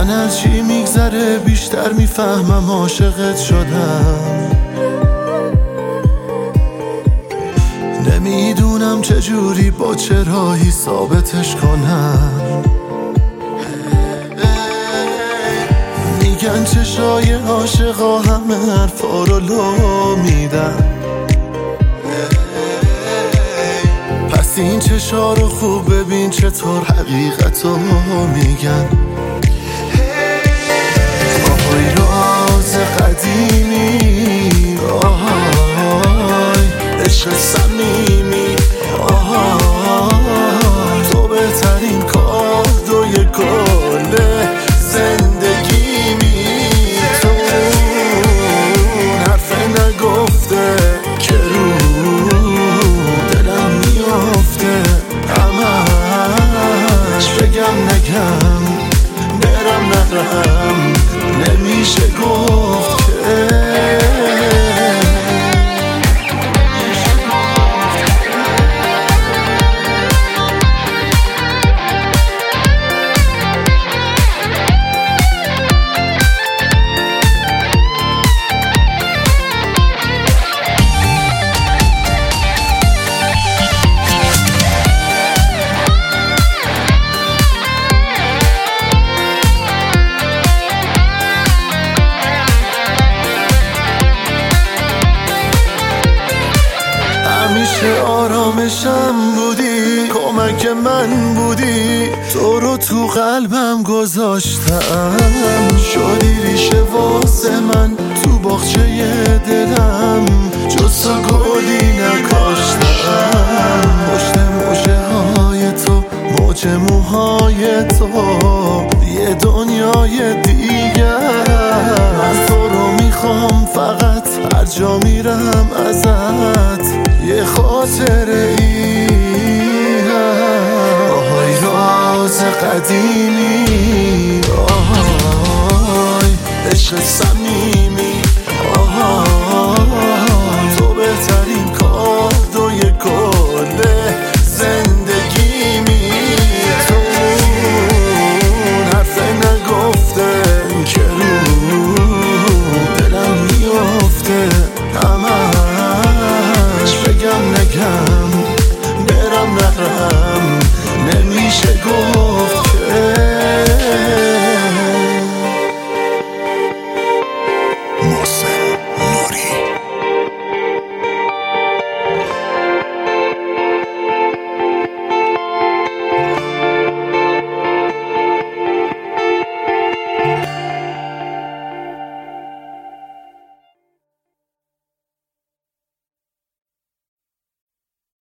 من هرچی میگذره بیشتر میفهمم عاشقت شدم. نمیدونم چجوری با چه راهی ثابتش کنم. میگن چشای عاشقا همه حرفا رو لو میدن، پس این چشا رو خوب ببین چطور حقیقتو میگن. آهای راز قدیمی، آهای عشق صمیمی، آهای تو بهترین کادوی کل زندگیمی. تو حرف نگفته که رو دلم میافته، همش بگم نگم برم نرم نمیشه گفت که همیشه آرامشم بودی، کمک من بودی، تو رو تو قلبم گذاشتم. شدی ریشه واسه من تو باغچه دلم، جز تو گلی نکاشتم. پشت موجه های تو، موج موهای تو، یه دنیای دیگر. من تو رو میخوام فقط، هر جا میرم ازت یه خاطره ای. آهای راز قدیمی، آهای عشق صمیمی.